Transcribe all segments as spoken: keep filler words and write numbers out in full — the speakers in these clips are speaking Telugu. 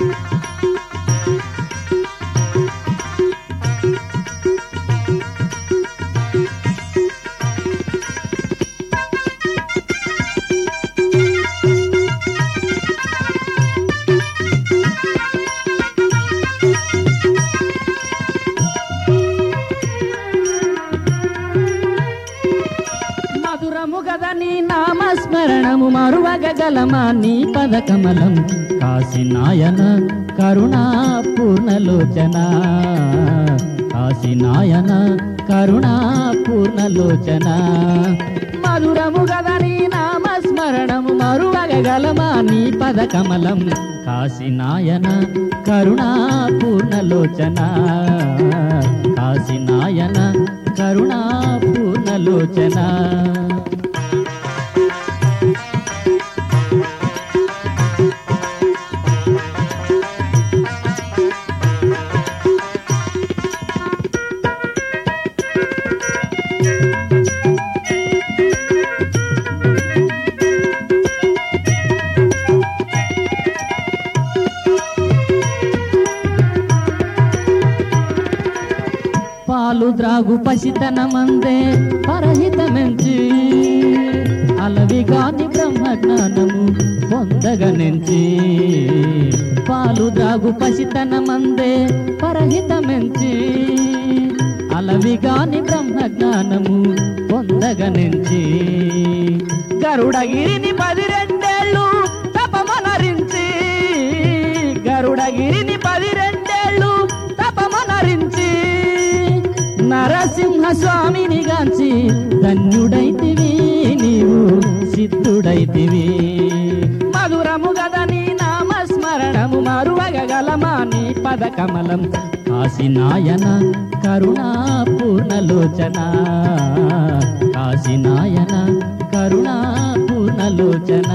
నీ నామస్మరణము మరువగలమా నీ పదకమలం కాశీనాయన కరుణా పూర్ణలోచన కాశీనాయన కరుణా పూర్ణలోచన మధురము గద నీ నామస్మరణము మరువగలమా నీ పదకమలం కాశీనాయన కరుణా పూర్ణలోచన కాశీనాయన కరుణా పూర్ణలోచన పాలు ద్రాగు పసితనమందే పరహితమెంచి అలవిగాని బ్రహ్మజ్ఞానము పొందగనెంచి పాలు ద్రాగు పసితనమందే పరహితమెంచి అలవిగాని బ్రహ్మజ్ఞానము పొందగనెంచి గరుడగిరిని పది రెండేళ్ళు తపమనరించి గరుడగిరిని పది రెండేళ్ళు తపమనరించి నరసింహ స్వామిని గాంచి ధన్యుడైతివి నీవు సిద్ధుడైతివి మధురము గద నీ నామస్మరణము మరువగలమా నీ పదకమలం కాశీనాయన కరుణా పూర్ణలోచన కాశీనాయన కరుణా పూర్ణలోచన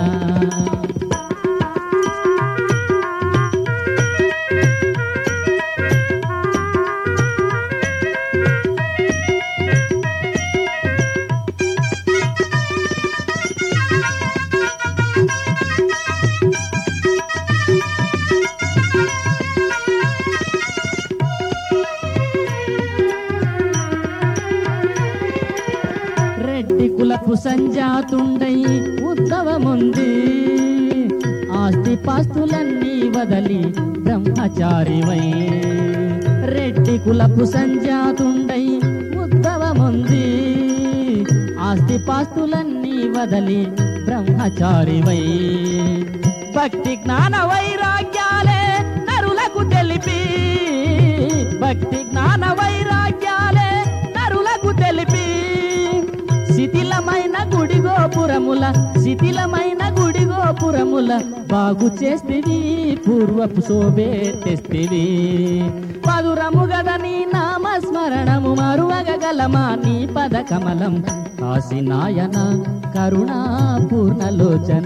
రెడ్డి కులపు సంజాతుండై ఉద్భవముంది ఆస్తి పాస్తులన్నీ వదలి బ్రహ్మచారివై రెడ్డి కులపు సంజాతుండై ఉద్భవముంది ఆస్తి పాస్తులన్నీ వదలి బ్రహ్మచారివై భక్తి జ్ఞాన వైరాగ్యాలే నరులకు తెలిపి భక్తి జ్ఞాన వైరాగ్యాలే నరులకు తెలిపి శిథిలమైన గుడి గోపురముల శిథిలమైన గుడి గోపురముల బాగు చేస్తివి పూర్వపు శోభే తెస్తివి మధురము గద నీ నామస్మరణము మరువగలమా నీ పదకమలం కాశీనాయన కరుణా పూర్ణలోచన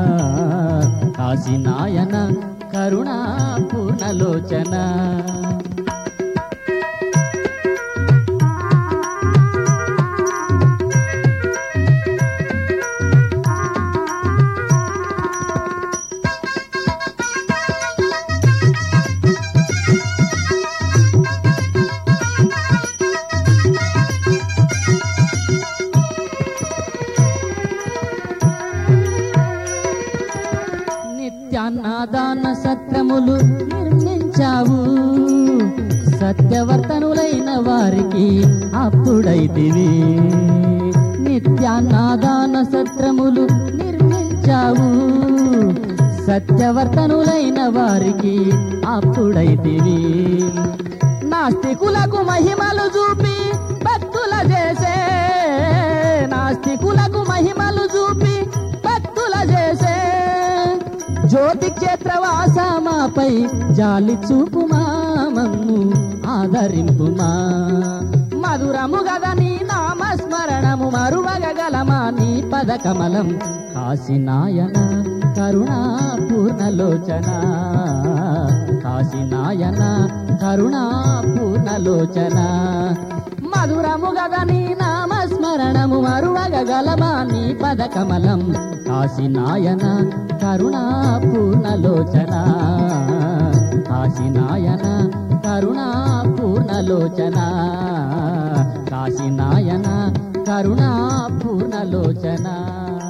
కాశీనాయన కరుణా పూర్ణలోచన నిత్యాన్నదాన సత్రములు నిర్మించావు సత్యవర్తనులైన వారికి అప్పుడైతివి నిత్యాన్నదాన సత్రములు నిర్మించావు సత్యవర్తనులైన వారికి అప్పుడైతివి నాస్తికులకు మహిమలు చూపి భక్తుల చేసే నాస్తికులకు మహిమలు చూపి భక్తుల చేసే జ్యోతి క్షేత్రవాసమాపై జాలి చూపుమా మమ్ము ఆదరింపుమా మధురము గద నీ నామస్మరణము మరువగలమా నీ పదకమలం కాశీనాయన కరుణా పూర్ణలోచన కాశీనాయన కరుణా పూర్ణలోచన మధురము గద నీ నామస్మరణము మరువగలమా నీ పదకమలం కాశీనాయన కరుణా పూర్ణలోచన పూర్ణలోచన కాశీనాయన కరుణా పూర్ణలోచన